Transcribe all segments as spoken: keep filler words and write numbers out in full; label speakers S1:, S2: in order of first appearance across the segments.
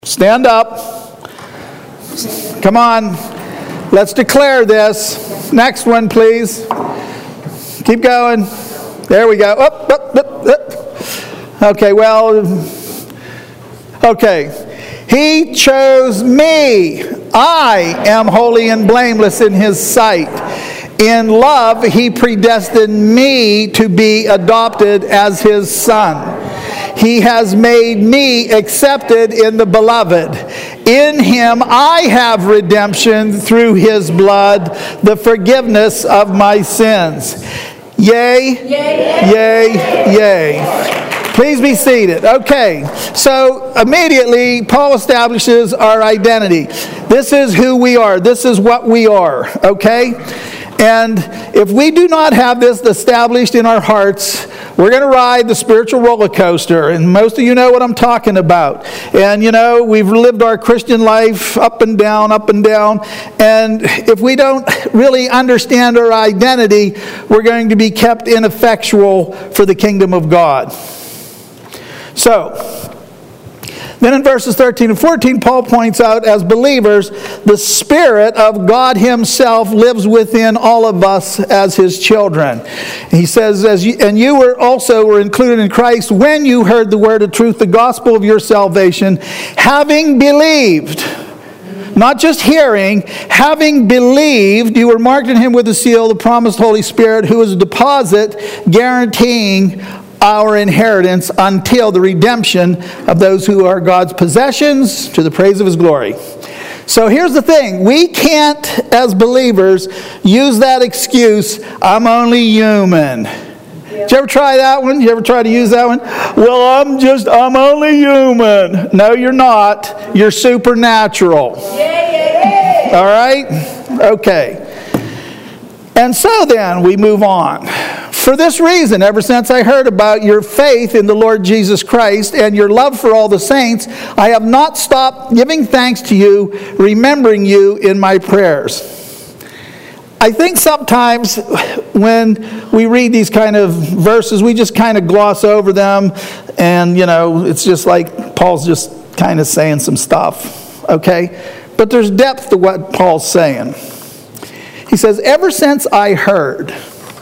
S1: Stand up. Come on. Let's declare this. Next one, please. Keep going. There we go. Up, up, up, up. Okay, well, okay. He chose me. I am holy and blameless in His sight. In love, He predestined me to be adopted as His son. He has made me accepted in the beloved. In Him I have redemption through His blood, the forgiveness of my sins. Yea, yea, yea, yea. Please be seated. Okay, so immediately Paul establishes our identity. This is who we are. This is what we are. Okay? And if we do not have this established in our hearts, we're going to ride the spiritual roller coaster. And most of you know what I'm talking about. And, you know, we've lived our Christian life up and down, up and down. And if we don't really understand our identity, we're going to be kept ineffectual for the kingdom of God. So, then in verses thirteen and fourteen, Paul points out, as believers, the Spirit of God Himself lives within all of us as His children. He says, "As you, and you were also were included in Christ when you heard the word of truth, the gospel of your salvation, having believed." Not just hearing, having believed, you were marked in Him with the seal, the promised Holy Spirit, who is a deposit guaranteeing our inheritance until the redemption of those who are God's possessions to the praise of His glory. So here's the thing. We can't, as believers, use that excuse, I'm only human. Did you ever try that one? Did you ever try to use that one? Well, I'm just, I'm only human. No, you're not. You're supernatural. All right? Okay. And so then we move on. For this reason, ever since I heard about your faith in the Lord Jesus Christ and your love for all the saints, I have not stopped giving thanks to you, remembering you in my prayers. I think sometimes when we read these kind of verses, we just kind of gloss over them, and, you know, it's just like Paul's just kind of saying some stuff, okay? But there's depth to what Paul's saying. He says, ever since I heard.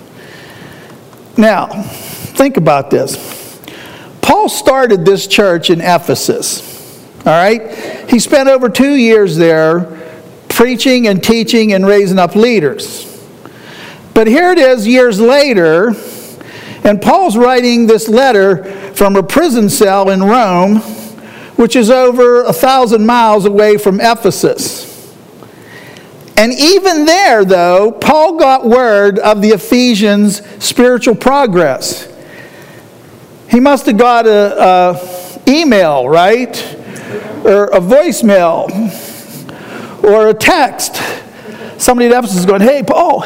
S1: Now, think about this. Paul started this church in Ephesus. All right? He spent over two years there preaching and teaching and raising up leaders. But here it is years later, and Paul's writing this letter from a prison cell in Rome, which is over a thousand miles away from Ephesus. And even there, though, Paul got word of the Ephesians' spiritual progress. He must have got a, a email, right? Or a voicemail. Or a text. Somebody at Ephesus is going, hey, Paul.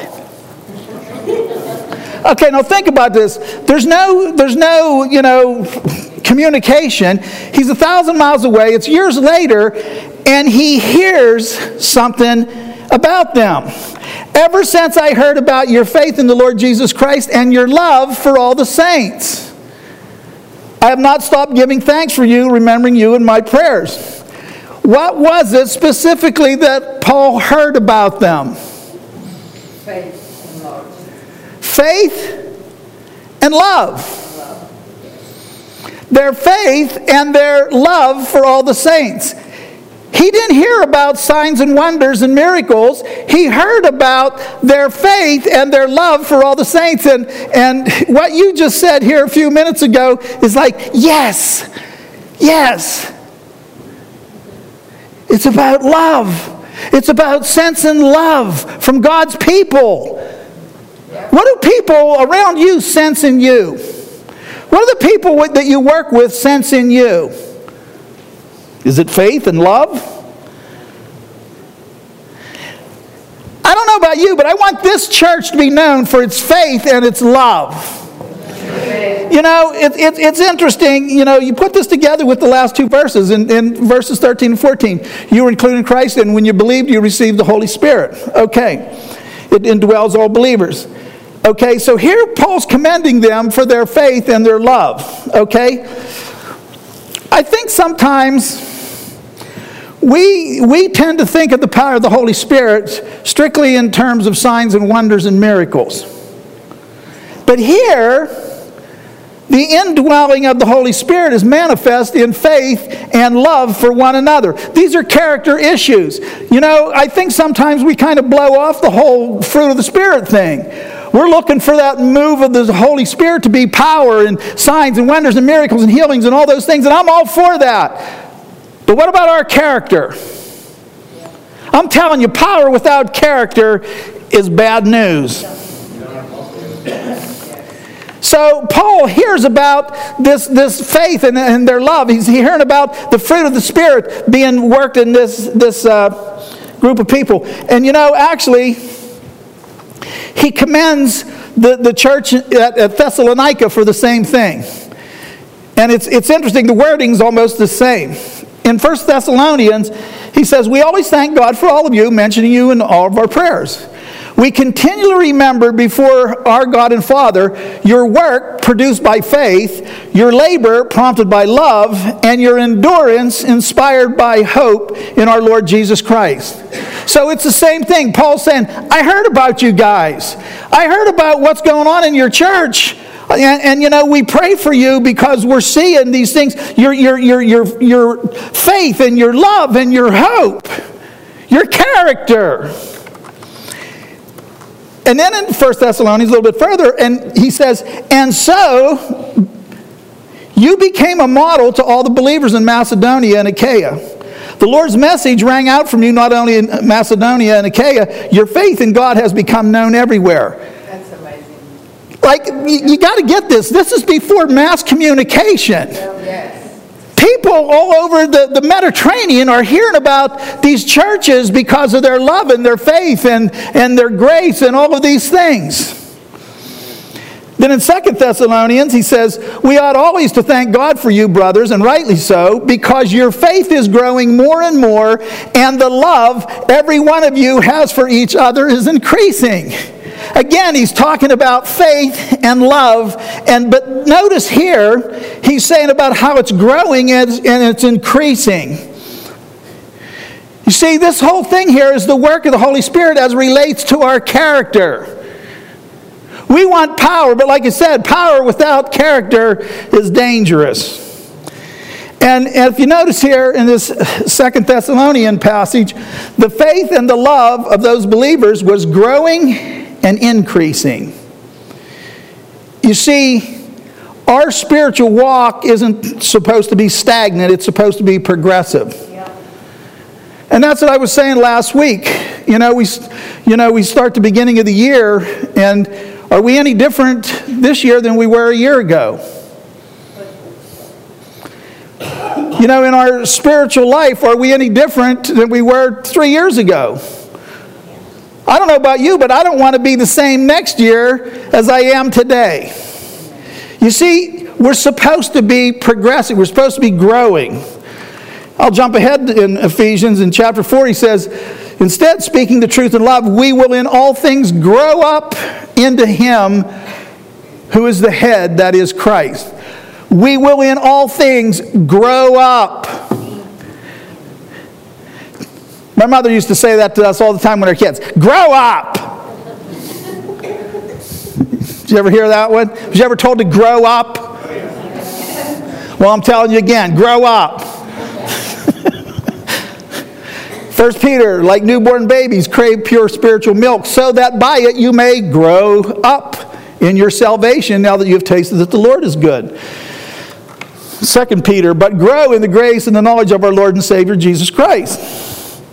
S1: Okay, now think about this. There's no, there's no, you know, communication. He's a thousand miles away. It's years later, and he hears something about them. Ever since I heard about your faith in the Lord Jesus Christ and your love for all the saints, I have not stopped giving thanks for you, remembering you in my prayers. What was it specifically that Paul heard about them?
S2: Faith and love.
S1: Faith and love. love. Their faith and their love for all the saints. He didn't hear about signs and wonders and miracles. He heard about their faith and their love for all the saints. And, and what you just said here a few minutes ago is like, yes, yes. It's about love. It's about sensing love from God's people. What do people around you sense in you? What are the people that you work with sense in you? Is it faith and love? I don't know about you, but I want this church to be known for its faith and its love. You know, it, it, it's interesting, you know, you put this together with the last two verses, in, in verses thirteen and fourteen. You were included in Christ, and when you believed, you received the Holy Spirit. Okay. It indwells all believers. Okay, so here Paul's commending them for their faith and their love. Okay? I think sometimes we, we tend to think of the power of the Holy Spirit strictly in terms of signs and wonders and miracles. But here, the indwelling of the Holy Spirit is manifest in faith and love for one another. These are character issues. You know, I think sometimes we kind of blow off the whole fruit of the Spirit thing. We're looking for that move of the Holy Spirit to be power and signs and wonders and miracles and healings and all those things, and I'm all for that. But what about our character? I'm telling you, power without character is bad news. So Paul hears about this, this faith and, and their love. He's hearing about the fruit of the Spirit being worked in this, this uh, group of people. And you know, actually, he commends the, the church at, at Thessalonica for the same thing. And it's, it's interesting, the wording's almost the same. In First Thessalonians, he says, we always thank God for all of you, mentioning you in all of our prayers. We continually remember before our God and Father your work produced by faith, your labor prompted by love, and your endurance inspired by hope in our Lord Jesus Christ. So it's the same thing. Paul's saying, I heard about you guys. I heard about what's going on in your church. And, and you know, we pray for you because we're seeing these things, your, your, your, your, your faith and your love and your hope, your character. And then in First Thessalonians, a little bit further, and he says, and so you became a model to all the believers in Macedonia and Achaia. The Lord's message rang out from you not only in Macedonia and Achaia, your faith in God has become known everywhere.
S2: That's amazing.
S1: Like, you, you got to get this. This is before mass communication.
S2: Yes.
S1: People all over the, the Mediterranean are hearing about these churches because of their love and their faith and, and their grace and all of these things. Then in Second Thessalonians, he says, we ought always to thank God for you, brothers, and rightly so, because your faith is growing more and more, and the love every one of you has for each other is increasing. Again, he's talking about faith and love, and but notice here, he's saying about how it's growing and it's, and it's increasing. You see, this whole thing here is the work of the Holy Spirit as relates to our character. We want power, but like I said, power without character is dangerous. And if you notice here in this Second Thessalonian passage, the faith and the love of those believers was growing and increasing. You see, our spiritual walk isn't supposed to be stagnant, it's supposed to be progressive. Yeah. And that's what I was saying last week. You know, we you know, we start the beginning of the year, and are we any different this year than we were a year ago? You know, in our spiritual life, are we any different than we were three years ago? I don't know about you, but I don't want to be the same next year as I am today. You see, we're supposed to be progressing. We're supposed to be growing. I'll jump ahead in Ephesians. In chapter four, he says, instead, speaking the truth in love, we will in all things grow up into Him who is the head, that is Christ. We will in all things grow up. My mother used to say that to us all the time when we were kids. Grow up! Did you ever hear that one? Was you ever told to grow up? Well, I'm telling you again, grow up. First Peter, like newborn babies, crave pure spiritual milk, so that by it you may grow up in your salvation, now that you have tasted that the Lord is good. Second Peter, but grow in the grace and the knowledge of our Lord and Savior, Jesus Christ.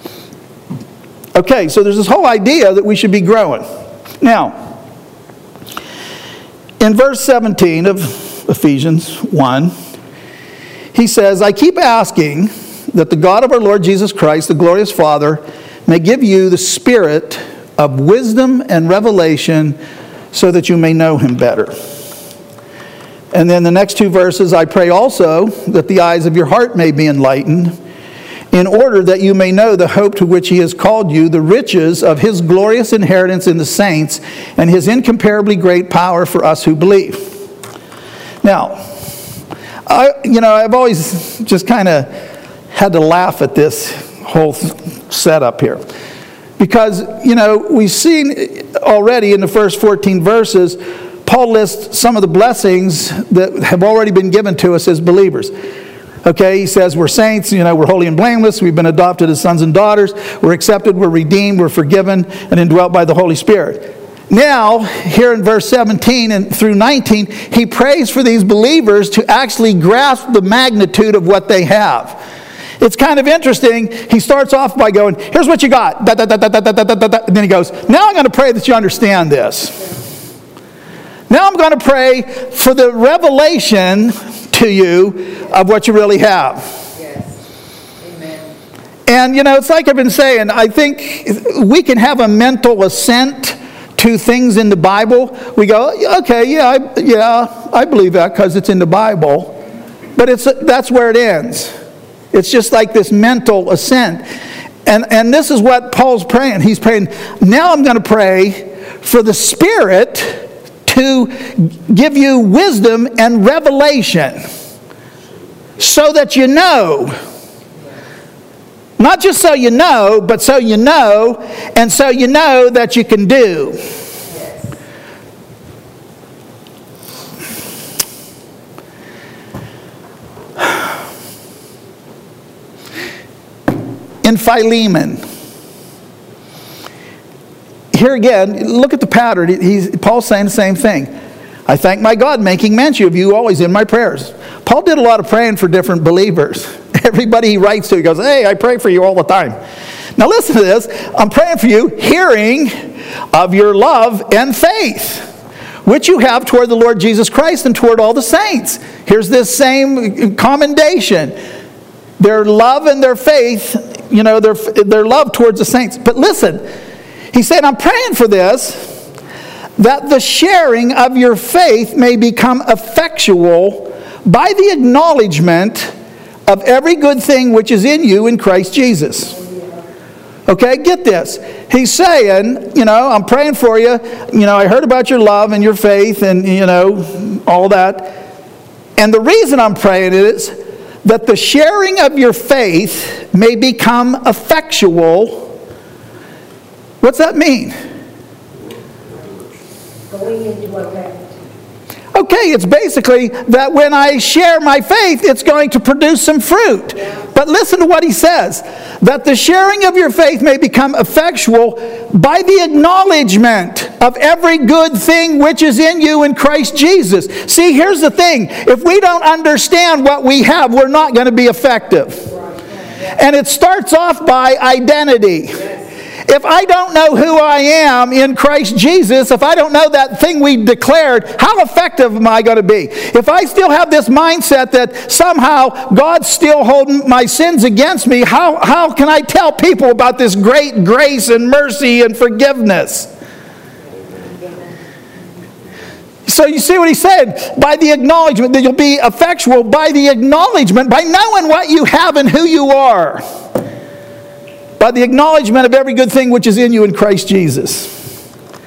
S1: Okay, so there's this whole idea that we should be growing. Now, in verse seventeen of Ephesians one, he says, I keep asking that the God of our Lord Jesus Christ, the glorious Father, may give you the spirit of wisdom and revelation so that you may know Him better. And then the next two verses, I pray also that the eyes of your heart may be enlightened, in order that you may know the hope to which He has called you, the riches of His glorious inheritance in the saints, and His incomparably great power for us who believe. Now, I, you know, I've always just kind of had to laugh at this whole setup here. Because, you know, we've seen already in the first fourteen verses, Paul lists some of the blessings that have already been given to us as believers. Okay, he says we're saints, you know, we're holy and blameless, we've been adopted as sons and daughters, we're accepted, we're redeemed, we're forgiven, and indwelt by the Holy Spirit. Now, here in verse seventeen and through nineteen, he prays for these believers to actually grasp the magnitude of what they have. It's kind of interesting. He starts off by going, here's what you got. Da, da, da, da, da, da, da, da. And then he goes, now I'm going to pray that you understand this. Now I'm going to pray for the revelation to you of what you really have.
S2: Yes. Amen.
S1: And, you know, it's like I've been saying, I think we can have a mental assent to things in the Bible. We go, okay, yeah, I, yeah, I believe that because it's in the Bible. But it's that's where it ends. It's just like this mental assent. And, and this is what Paul's praying. He's praying, now I'm going to pray for the Spirit to give you wisdom and revelation so that you know. Not just so you know, but so you know, and so you know that you can do. In Philemon, here again, look at the pattern. He's, Paul's saying the same thing. I thank my God, making mention of you always in my prayers. Paul did a lot of praying for different believers. Everybody he writes to, he goes, hey, I pray for you all the time. Now listen to this. I'm praying for you, hearing of your love and faith, which you have toward the Lord Jesus Christ and toward all the saints. Here's this same commendation. Their love and their faith, you know, their, their love towards the saints. But listen, he said, I'm praying for this, that the sharing of your faith may become effectual by the acknowledgement of every good thing which is in you in Christ Jesus. Okay, get this. He's saying, you know, I'm praying for you. You know, I heard about your love and your faith and, you know, all that. And the reason I'm praying is that the sharing of your faith may become effectual. What's that mean?
S2: Going into effect.
S1: Okay, it's basically that when I share my faith, it's going to produce some fruit. But listen to what he says. That the sharing of your faith may become effectual by the acknowledgement of every good thing which is in you in Christ Jesus. See, here's the thing. If we don't understand what we have, we're not going to be effective. And it starts off by identity. If I don't know who I am in Christ Jesus, if I don't know that thing we declared, how effective am I going to be? If I still have this mindset that somehow God's still holding my sins against me, how, how can I tell people about this great grace and mercy and forgiveness? So you see what he said? By the acknowledgement, that you'll be effectual by the acknowledgement, by knowing what you have and who you are. By the acknowledgement of every good thing which is in you in Christ Jesus.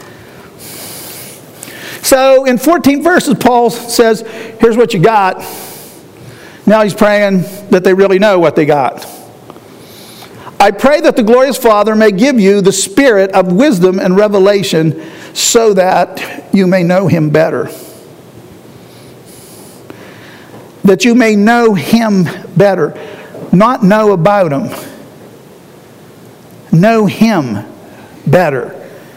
S1: So in fourteen verses, Paul says, here's what you got. Now he's praying that they really know what they got. I pray that the glorious Father may give you the spirit of wisdom and revelation so that you may know him better. That you may know him better. Not know about him. Know him better.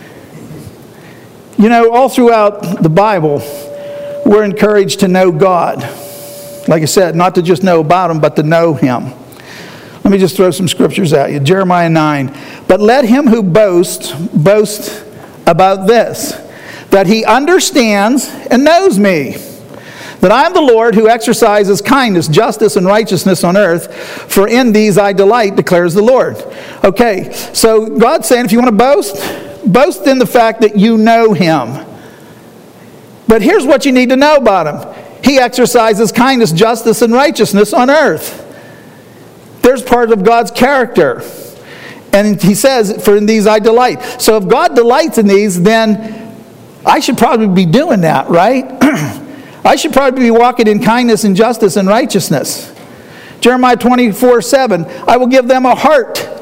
S1: You know, all throughout the Bible, we're encouraged to know God. Like I said, not to just know about him, but to know him. Let me just throw some scriptures at you. Jeremiah nine. But let him who boasts, boast about this, that he understands and knows me. That I am the Lord who exercises kindness, justice, and righteousness on earth, for in these I delight, declares the Lord. Okay, so God's saying if you want to boast, boast in the fact that you know him. But here's what you need to know about him. He exercises kindness, justice, and righteousness on earth. There's part of God's character. And he says, for in these I delight. So if God delights in these, then I should probably be doing that, right? I should probably be walking in kindness and justice and righteousness. Jeremiah twenty-four seven, I will give them a heart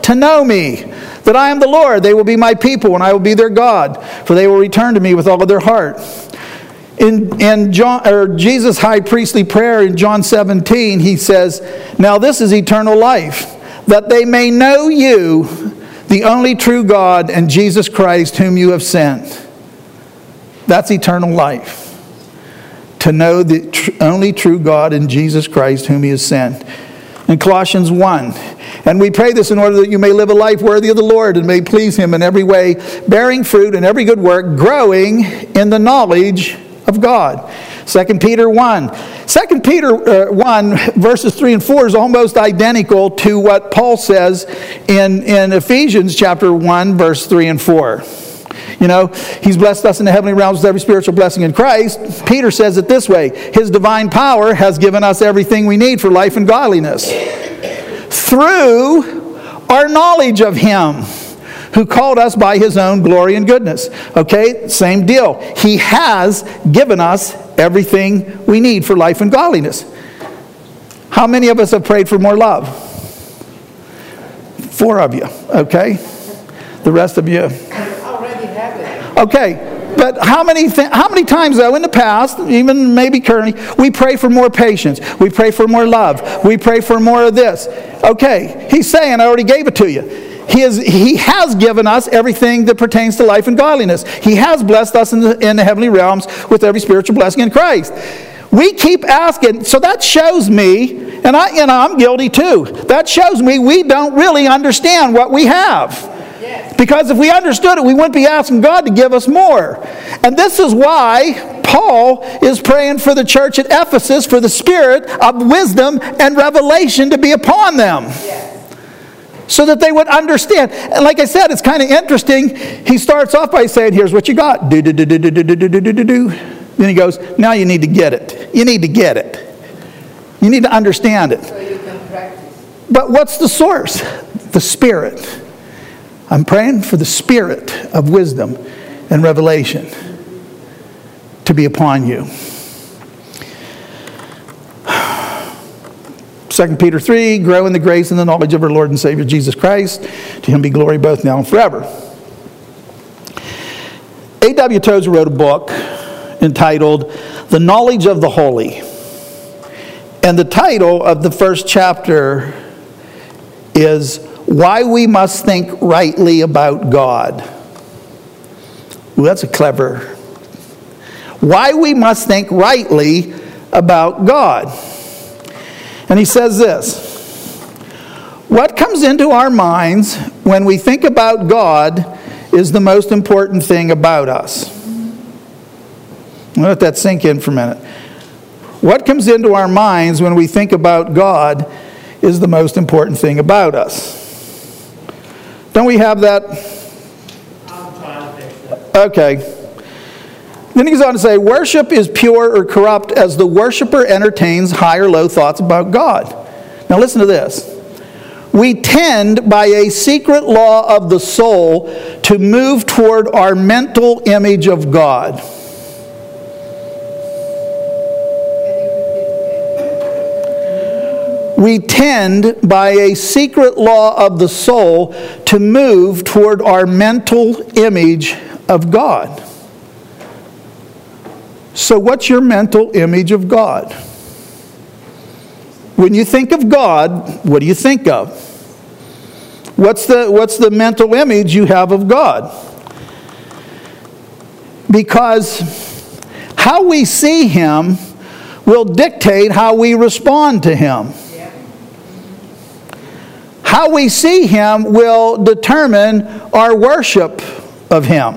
S1: to know me, that I am the Lord. They will be my people, and I will be their God, for they will return to me with all of their heart. In, in John, or Jesus' high priestly prayer in John seventeen, he says, now this is eternal life, that they may know you, the only true God, and Jesus Christ, whom you have sent. That's eternal life. To know the tr- only true God and Jesus Christ, whom he has sent. In Colossians one, and we pray this in order that you may live a life worthy of the Lord and may please him in every way, bearing fruit in every good work, growing in the knowledge of God. Second Peter one. Second Peter uh, one, verses three and four is almost identical to what Paul says in, in Ephesians chapter one, verse three and four. You know, he's blessed us in the heavenly realms with every spiritual blessing in Christ. Peter says it this way, his divine power has given us everything we need for life and godliness, through our knowledge of him who called us by his own glory and goodness. Okay, same deal. He has given us everything we need for life and godliness. How many of us have prayed for more love? Four of you, okay? The rest of you. Okay, but how many th- how many times though in the past, even maybe currently, we pray for more patience, we pray for more love, we pray for more of this. Okay, he's saying, I already gave it to you. He, is, he has given us everything that pertains to life and godliness. He has blessed us in the, in the heavenly realms with every spiritual blessing in Christ. We keep asking, so that shows me, and I, you know, I'm guilty too, that shows me we don't really understand what we have. Because if we understood it, we wouldn't be asking God to give us more. And this is why Paul is praying for the church at Ephesus for the spirit of wisdom and revelation to be upon them. Yes. So that they would understand. And like I said, it's kind of interesting. He starts off by saying, here's what you got. Do, do, do, do, do, do, do, do, do, do, do. Then he goes, now you need to get it. You need to get it. You need to understand it.
S2: So you can practice.
S1: But what's the source? The Spirit. I'm praying for the spirit of wisdom and revelation to be upon you. Second Peter three, grow in the grace and the knowledge of our Lord and Savior Jesus Christ. To him be glory both now and forever. A W Tozer wrote a book entitled The Knowledge of the Holy. And the title of the first chapter is Why We Must Think Rightly About God. Ooh, that's a clever. Why we must think rightly about God. And he says this. What comes into our minds when we think about God is the most important thing about us. Let that sink in for a minute. What comes into our minds when we think about God is the most important thing about us. Don't we have that?
S3: I'm trying to fix that.
S1: Okay. Then he goes on to say, worship is pure or corrupt as the worshiper entertains high or low thoughts about God. Now listen to this. We tend by a secret law of the soul to move toward our mental image of God. We tend by a secret law of the soul to move toward our mental image of God. So what's your mental image of God? When you think of God, what do you think of? What's the, what's the mental image you have of God? Because how we see Him will dictate how we respond to Him. How we see Him will determine our worship of Him.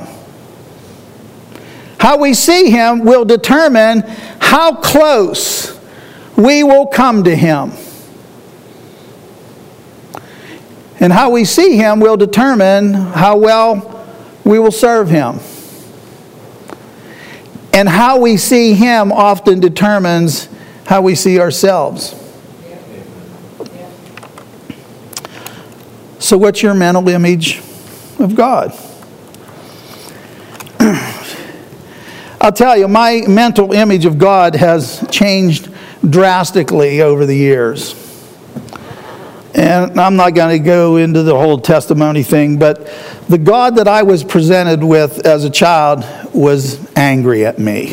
S1: How we see Him will determine how close we will come to Him. And how we see Him will determine how well we will serve Him. And how we see Him often determines how we see ourselves. So what's your mental image of God? I'll tell you, my mental image of God has changed drastically over the years. And I'm not going to go into the whole testimony thing, but the God that I was presented with as a child was angry at me.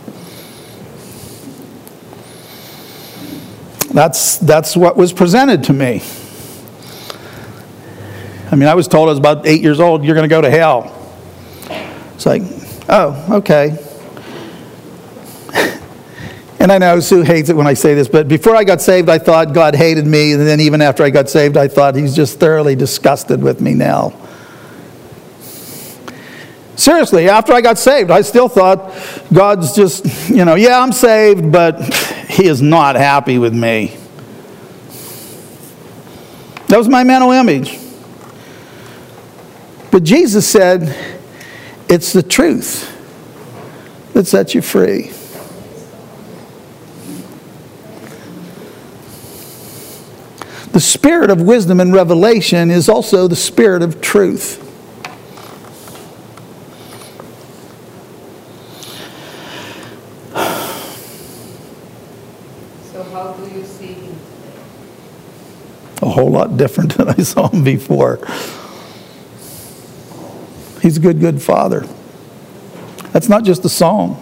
S1: That's, that's what was presented to me. I mean, I was told I was about eight years old, you're going to go to hell. It's like, oh, okay. And I know Sue hates it when I say this, but before I got saved, I thought God hated me. And then even after I got saved, I thought he's just thoroughly disgusted with me now. Seriously, after I got saved, I still thought God's just, you know, yeah, I'm saved, but he is not happy with me. That was my mental image. But Jesus said, it's the truth that sets you free. The spirit of wisdom and revelation is also the spirit of truth.
S2: So how do you see him today?
S1: A whole lot different than I saw him before. He's a good, good father. That's not just a song.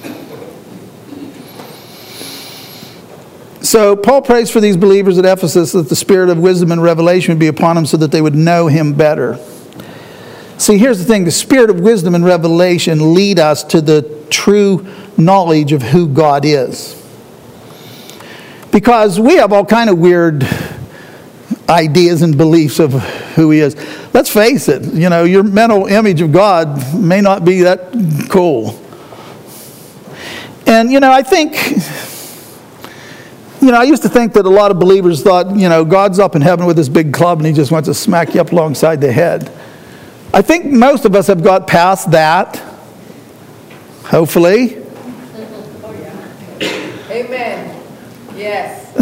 S1: So Paul prays for these believers at Ephesus that the spirit of wisdom and revelation would be upon them so that they would know him better. See, here's the thing. The spirit of wisdom and revelation lead us to the true knowledge of who God is. Because we have all kind of weird ideas and beliefs of who he is. Let's face it, you know, your mental image of God may not be that cool. And, you know, I think... You know, I used to think that a lot of believers thought, you know, God's up in heaven with this big club and he just wants to smack you up alongside the head. I think most of us have got past that. Hopefully.
S2: Oh, yeah. Amen. Yes.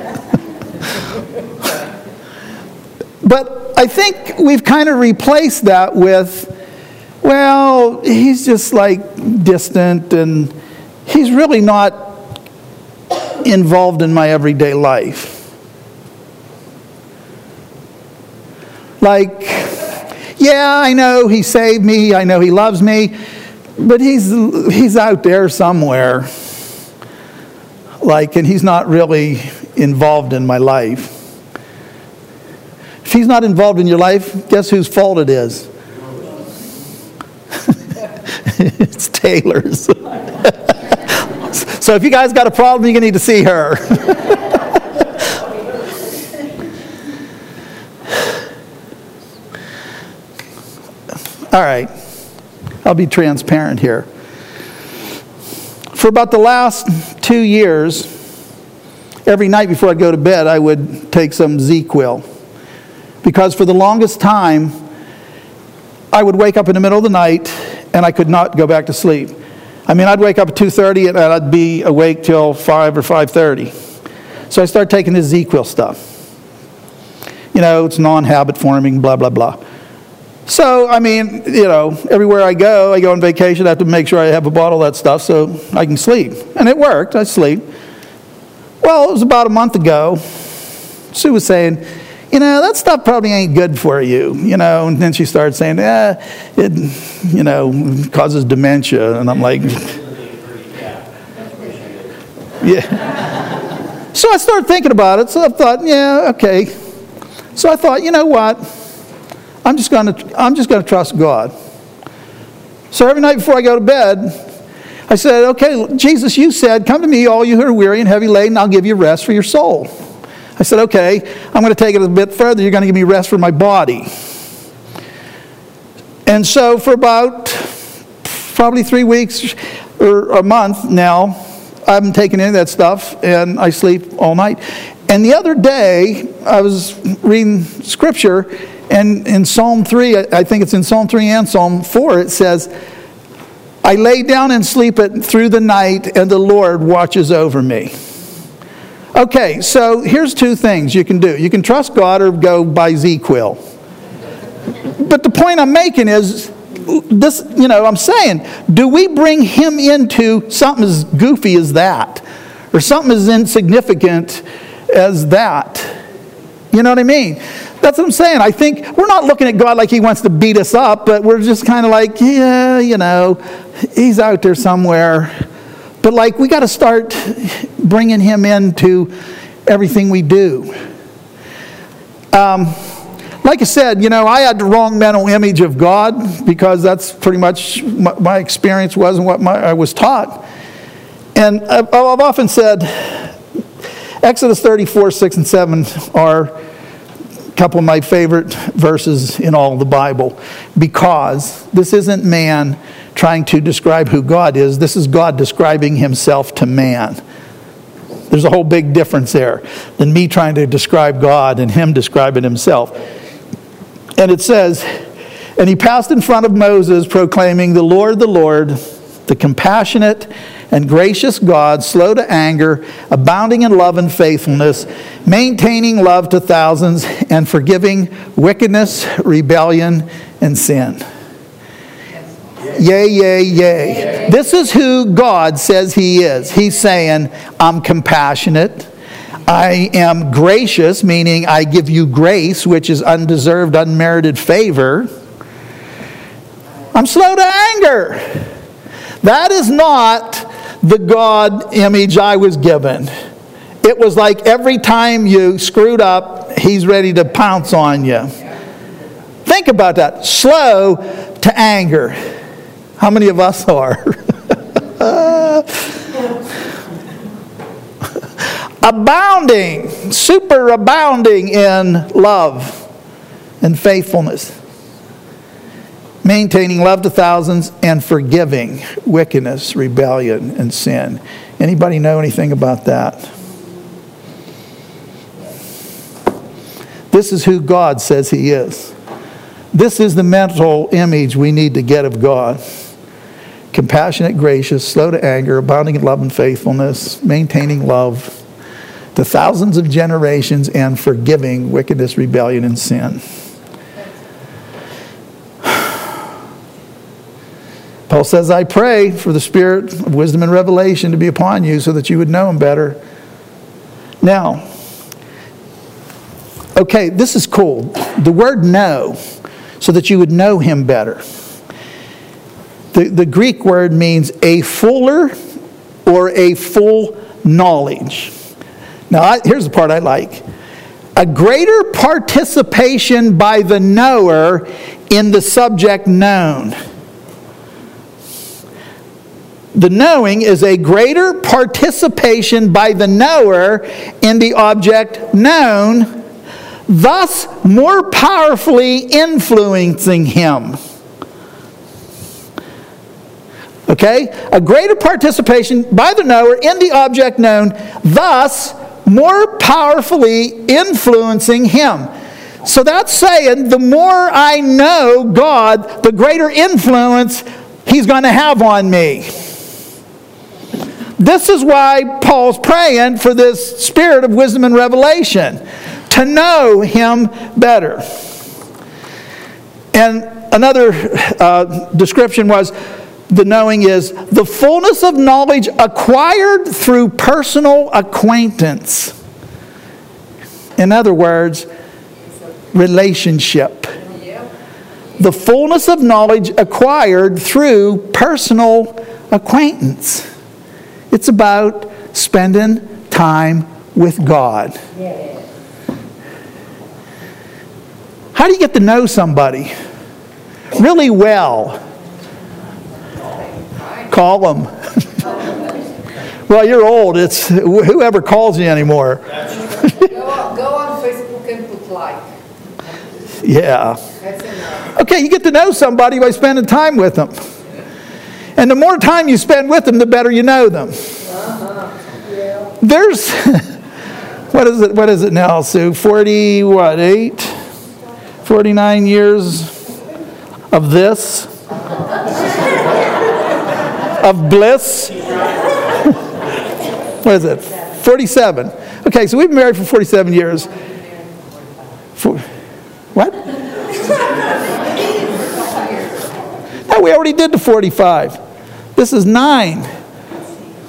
S1: But I think we've kind of replaced that with, well, he's just like distant and he's really not involved in my everyday life. Like, yeah, I know he saved me, I know he loves me, but he's he's out there somewhere. Like, and he's not really involved in my life. If he's not involved in your life, guess whose fault it is? It's Taylor's. So if you guys got a problem, you're going to need to see her. All right. I'll be transparent here. For about the last two years, every night before I'd go to bed, I would take some ZzzQuil. Because for the longest time, I would wake up in the middle of the night and I could not go back to sleep. I mean, I'd wake up at two thirty and I'd be awake till five or five thirty. So I started taking this ZzzQuil stuff. You know, it's non-habit forming, blah, blah, blah. So, I mean, you know, everywhere I go, I go on vacation, I have to make sure I have a bottle of that stuff so I can sleep. And it worked, I sleep. Well, it was about a month ago. Sue was saying, you know, that stuff probably ain't good for you, you know. And then she started saying, eh, it, you know, causes dementia. And I'm like, yeah. So I started thinking about it. So I thought, yeah, okay. So I thought, you know what? I'm just going to, I'm just going to trust God. So every night before I go to bed, I said, okay, Jesus, you said, come to me, all you who are weary and heavy laden, I'll give you rest for your soul. I said, okay, I'm going to take it a bit further. You're going to give me rest for my body. And so for about probably three weeks or a month now, I haven't taken any of that stuff, and I sleep all night. And the other day, I was reading Scripture, and in Psalm three, I think it's in Psalm three and Psalm four, it says, I lay down and sleep it through the night, and the Lord watches over me. Okay, so here's two things you can do. You can trust God or go buy ZzzQuil. But the point I'm making is, this, you know, I'm saying, do we bring him into something as goofy as that? Or something as insignificant as that? You know what I mean? That's what I'm saying. I think we're not looking at God like he wants to beat us up, but we're just kind of like, yeah, you know, he's out there somewhere. But like, we got to start bringing him into everything we do. Um, like I said, you know, I had the wrong mental image of God because that's pretty much what my experience was and what my, I was taught. And I've, I've often said, Exodus thirty-four, six, and seven are a couple of my favorite verses in all the Bible, because this isn't man trying to describe who God is. This is God describing himself to man. There's a whole big difference there than me trying to describe God and him describing himself. And it says, and he passed in front of Moses, proclaiming, the Lord, the Lord, the compassionate and gracious God, slow to anger, abounding in love and faithfulness, maintaining love to thousands, and forgiving wickedness, rebellion, and sin. Yay, yay, yay. This is who God says he is. He's saying, I'm compassionate. I am gracious, meaning I give you grace, which is undeserved, unmerited favor. I'm slow to anger. That is not the God image I was given. It was like every time you screwed up, he's ready to pounce on you. Think about that. Slow to anger. How many of us are? Abounding, super abounding in love and faithfulness. Maintaining love to thousands and forgiving wickedness, rebellion, and sin. Anybody know anything about that? This is who God says he is. This is the mental image we need to get of God. Compassionate, gracious, slow to anger, abounding in love and faithfulness, maintaining love to thousands of generations, and forgiving wickedness, rebellion, and sin. Paul says, I pray for the spirit of wisdom and revelation to be upon you so that you would know him better. Now, okay, this is cool. The word know, so that you would know him better. The, the Greek word means a fuller or a full knowledge. Now, I, here's the part I like. A greater participation by the knower in the subject known. The knowing is a greater participation by the knower in the object known, thus more powerfully influencing him. Okay? A greater participation by the knower in the object known, thus more powerfully influencing him. So that's saying the more I know God, the greater influence he's going to have on me. This is why Paul's praying for this spirit of wisdom and revelation, to know him better. And another uh, description was, the knowing is the fullness of knowledge acquired through personal acquaintance. In other words, relationship. The fullness of knowledge acquired through personal acquaintance. It's about spending time with God. How do you get to know somebody really well? Call them. Well, you're old. It's whoever calls you anymore.
S2: Go on, go on Facebook and put like.
S1: Yeah.
S2: That's enough.
S1: Okay, you get to know somebody by spending time with them. And the more time you spend with them, the better you know them.
S2: Uh-huh. Yeah.
S1: There's, what is it, what is it now, Sue? forty, what, eight? forty-nine years of this? Of bliss? What is it? forty-seven. Okay, so we've been married for forty-seven years. For, what? No, we already did the forty-five. This is nine.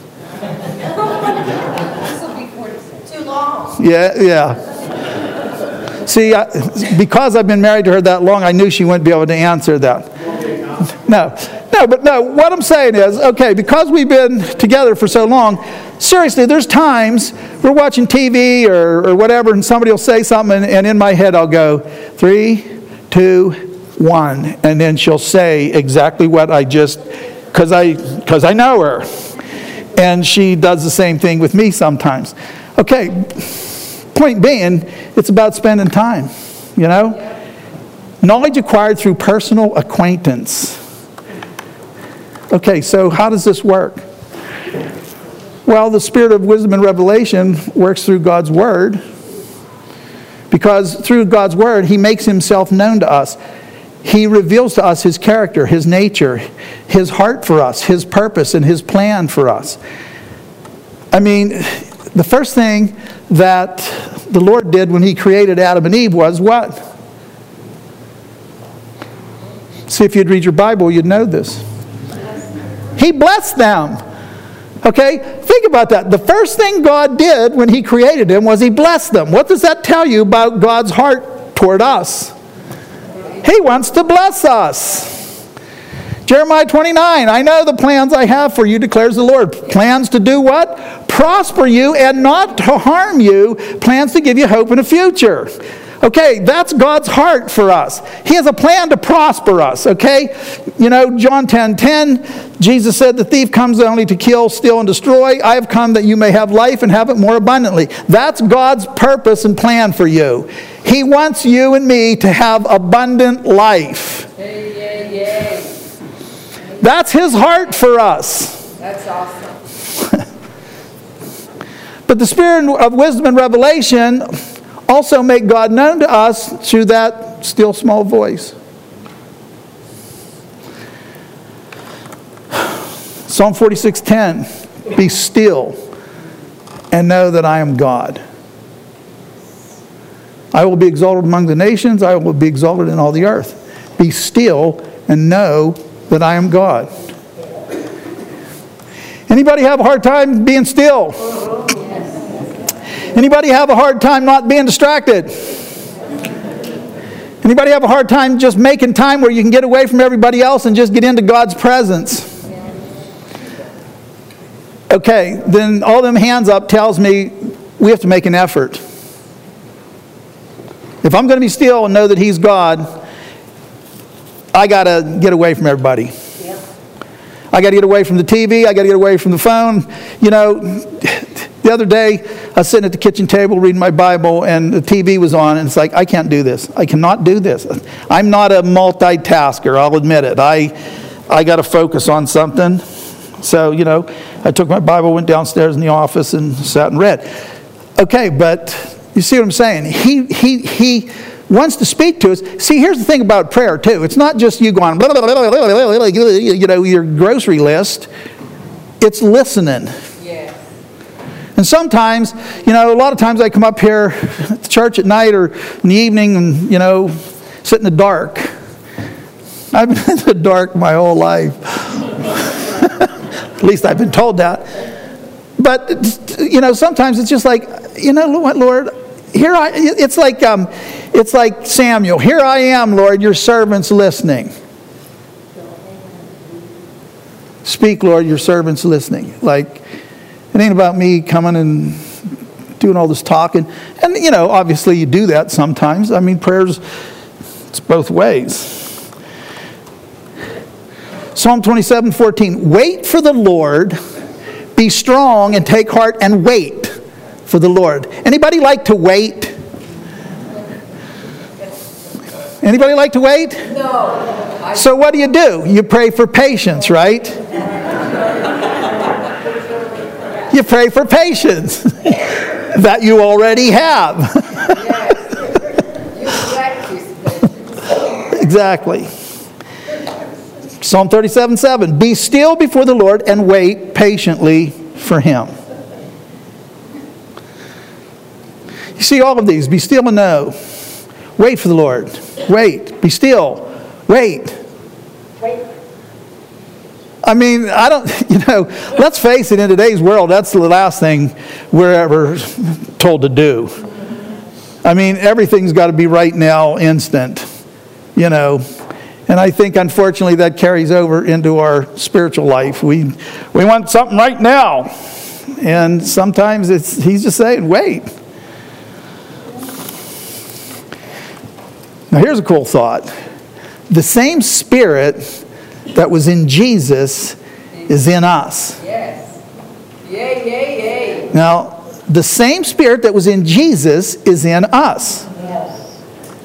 S2: Too long.
S1: Yeah, yeah. See, I, because I've been married to her that long, I knew she wouldn't be able to answer that. No, no, but no, what I'm saying is, okay, because we've been together for so long, seriously, there's times we're watching T V or, or whatever, and somebody will say something, and, and in my head I'll go, three, two, one, and then she'll say exactly what I just, because I, because I know her. And she does the same thing with me sometimes. Okay, point being, it's about spending time, you know? Knowledge acquired through personal acquaintance. Okay, so how does this work? Well, the spirit of wisdom and revelation works through God's Word. Because through God's Word, He makes Himself known to us. He reveals to us His character, His nature, His heart for us, His purpose, and His plan for us. I mean, the first thing that the Lord did when He created Adam and Eve was what? See, if you'd read your Bible, you'd know this. He blessed them. Okay? Think about that. The first thing God did when He created them was He blessed them. What does that tell you about God's heart toward us? He wants to bless us. Jeremiah twenty-nine, I know the plans I have for you, declares the Lord. Plans to do what? Prosper you and not to harm you. Plans to give you hope in the future. Okay, that's God's heart for us. He has a plan to prosper us, okay? You know, John ten ten, Jesus said, the thief comes only to kill, steal, and destroy. I have come that you may have life and have it more abundantly. That's God's purpose and plan for you. He wants you and me to have abundant life.
S2: Yay, yay, yay.
S1: That's His heart for us.
S2: That's awesome.
S1: But the spirit of wisdom and revelation also make God known to us through that still small voice. Psalm forty-six ten, be still and know that I am God. I will be exalted among the nations. I will be exalted in all the earth. Be still and know that I am God. Anybody have a hard time being still? Anybody have a hard time not being distracted? Anybody have a hard time just making time where you can get away from everybody else and just get into God's presence? Okay, then all them hands up tells me we have to make an effort. If I'm going to be still and know that He's God, I got to get away from everybody. I got to get away from the T V. I got to get away from the phone. You know, the other day, I was sitting at the kitchen table reading my Bible, and the T V was on, and it's like, I can't do this. I cannot do this. I'm not a multitasker, I'll admit it. I, I got to focus on something. So, you know, I took my Bible, went downstairs in the office, and sat and read. Okay, but you see what I'm saying? He, he, he wants to speak to us. See, here's the thing about prayer, too. It's not just you going, blah, blah, blah, blah, blah, blah, you know, your grocery list. It's listening.
S2: Yeah.
S1: And sometimes, you know, a lot of times I come up here at the church at night or in the evening and, you know, sit in the dark. I've been in the dark my whole life. At least I've been told that. But, you know, sometimes it's just like, you know what, Lord, here I, it's like, um, it's like Samuel. Here I am, Lord, your servant's listening. Speak, Lord, your servant's listening. Like, it ain't about me coming and doing all this talking. And, you know, obviously you do that sometimes. I mean, prayers, it's both ways. Psalm twenty-seven fourteen, wait for the Lord, be strong and take heart and wait for the Lord. Anybody like to wait? Anybody like to wait?
S2: No.
S1: So what do you do? You pray for patience, right? You pray for patience that you already have.
S2: Yes. You practice.
S1: Exactly. Psalm thirty-seven seven, be still before the Lord and wait patiently for Him. You see all of these. Be still and know. Wait for the Lord. Wait. Be still. Wait.
S2: Wait.
S1: I mean, I don't, you know, let's face it, in today's world, that's the last thing we're ever told to do. I mean, everything's got to be right now, instant, you know. And I think, unfortunately, that carries over into our spiritual life. We we want something right now. And sometimes it's he's just saying, wait. Now, here's a cool thought. The same Spirit that was in Jesus is in us.
S2: Yes. Yay, yay, yay.
S1: Now, the same Spirit that was in Jesus is in us.
S2: Yes.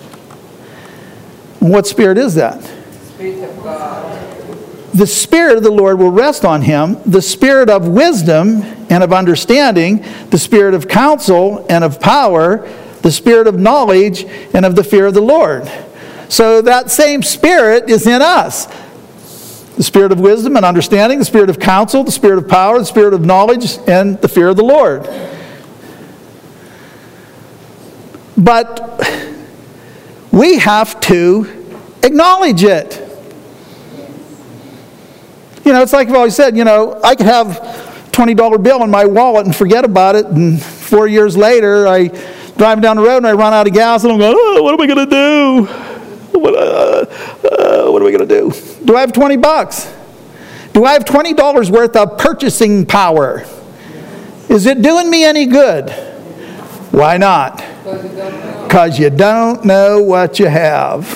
S1: And what Spirit is that?
S2: Spirit of God.
S1: The Spirit of the Lord will rest on him, the Spirit of wisdom and of understanding, the Spirit of counsel and of power, the Spirit of knowledge and of the fear of the Lord. So that same Spirit is in us. The Spirit of wisdom and understanding, the Spirit of counsel, the Spirit of power, the Spirit of knowledge, and the fear of the Lord. But we have to acknowledge it. You know, it's like I've always said, you know, I could have a twenty dollar bill in my wallet and forget about it, and four years later, I drive down the road and I run out of gas, and I'm going, oh, what am I going to do? What, uh, uh, what am I going to do? Do I have twenty bucks? Do I have twenty dollars worth of purchasing power? Is it doing me any good? Why not? Because you don't know what you have.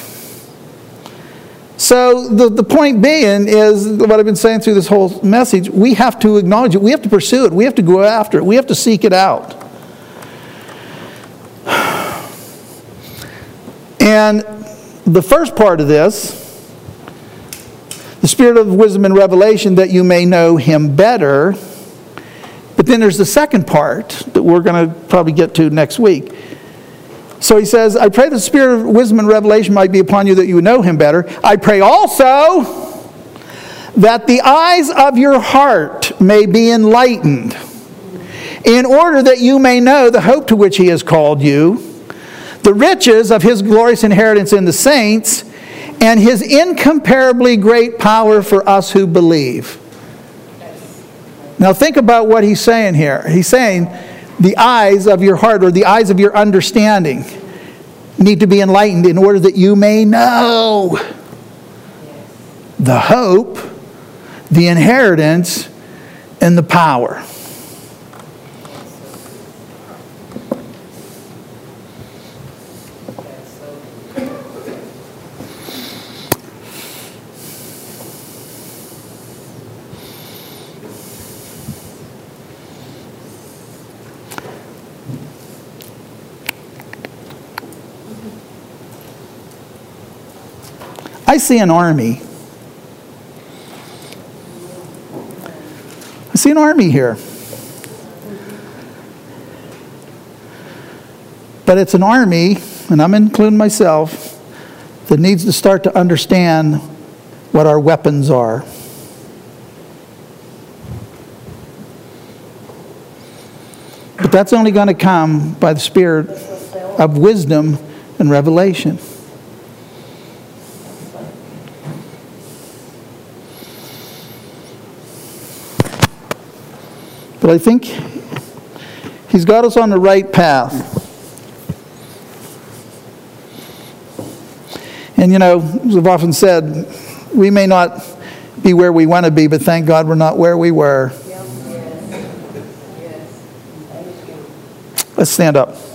S1: So the, the point being is what I've been saying through this whole message. We have to acknowledge it. We have to pursue it. We have to go after it. We have to seek it out. And the first part of this, the Spirit of wisdom and revelation, that you may know him better. But then there's the second part that we're going to probably get to next week. So he says, I pray the Spirit of wisdom and revelation might be upon you, that you would know him better. I pray also that the eyes of your heart may be enlightened, in order that you may know the hope to which he has called you, the riches of his glorious inheritance in the saints, and his incomparably great power for us who believe. Now think about what he's saying here. He's saying the eyes of your heart, or the eyes of your understanding, need to be enlightened in order that you may know the hope, the inheritance, and the power. I see an army. I see an army here. But it's an army, and I'm including myself, that needs to start to understand what our weapons are. But that's only going to come by the Spirit of wisdom and revelation. But I think he's got us on the right path. And you know, as I've often said, we may not be where we want to be, but thank God we're not where we were. Let's stand up.